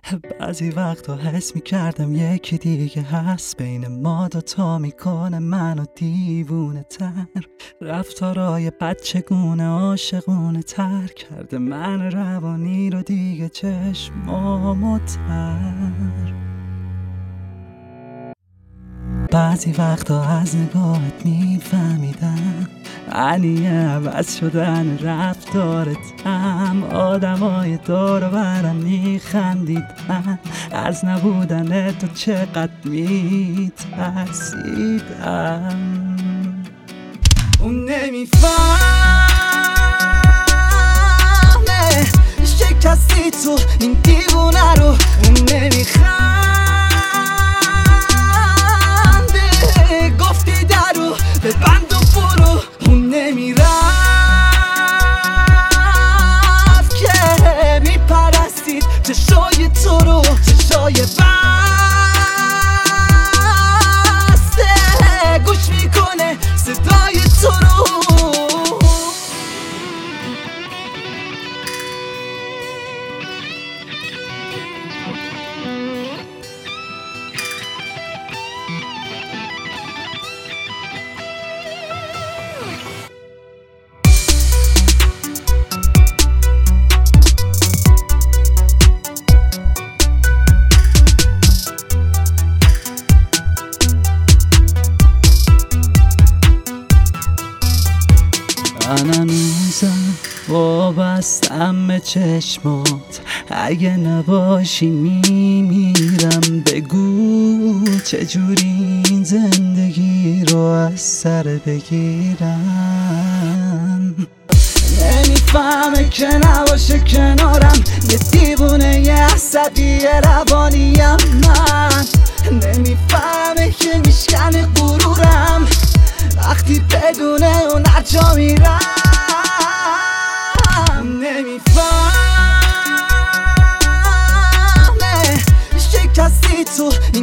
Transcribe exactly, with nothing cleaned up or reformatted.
بعضی وقتا حس میکردم یکی دیگه هست بین ما دوتا، میکنه منو دیوونه تر. رفتارای بچگونه عاشقونه تر کرده من روانی رو دیگه چشمامو تر. بعضی وقتا از نگاهت میفهمیدم معنی عوض شدن رفتارتم. آدمای دور و برم میخندیدن از نبودن تو چقدر میترسیدم. اون نمیفهمه شکستی تو این دیوونه رو، اون نمیخنده گفتی درو به بند و برو، اون نمیرفت که میپرستید چشای تو رو، چشای بسته گوش میکنه صدای تو رو. من هنوزم وابستم به چشمات، اگه نباشی میمیرم. بگو چجوری این زندگی رو از سر بگیرم. نمیفهمه که نباشه کنارم، یه دیوونه یه عصبی روانیم من. نمیفهمه که میشکنه غرورم وقتی بدونه اون هرجا میرم. نمیفهمه شکستی تو